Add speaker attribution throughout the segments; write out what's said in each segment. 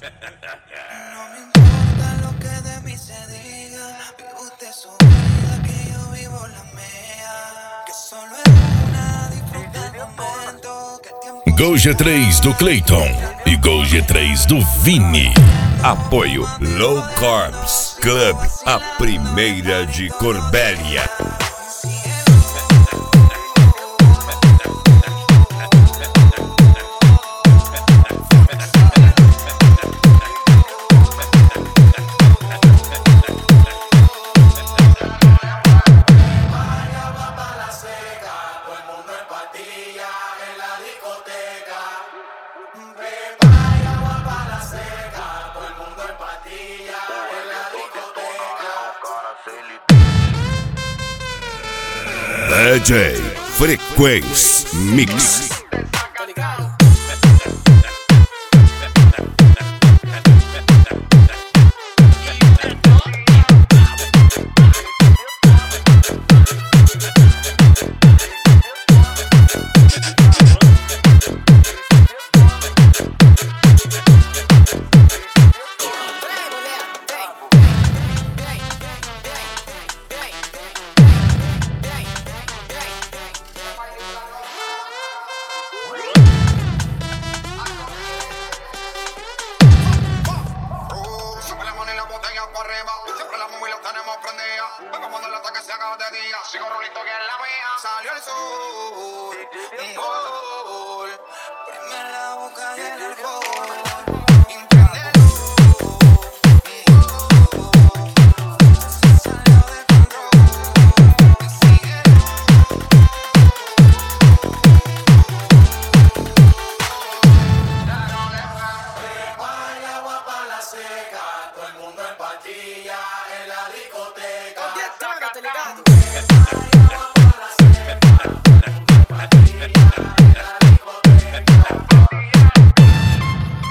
Speaker 1: No me importa lo que de mí se diga, vive usted su vida, que yo vivo la mía. Que solo es una, disfruta el momento, que el tiempo...
Speaker 2: Gol G3 do Clayton e Gol G3 do Vini.
Speaker 3: Apoio Low Carbs Club, a primeira de Corbélia.
Speaker 2: DJ Frequência Mix.
Speaker 4: Siempre la móvil la tenemos prendida. Vengo cuando el ataque se haga de día. Sigo rolito que es la mía. Salió el sol. Un gol.
Speaker 1: Prime la boca y el alcohol.
Speaker 4: En la discoteca.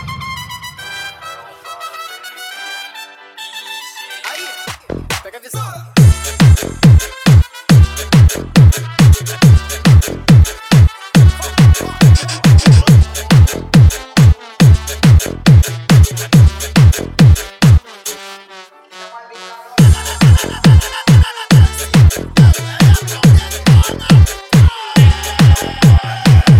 Speaker 1: Ahí, pega a visão.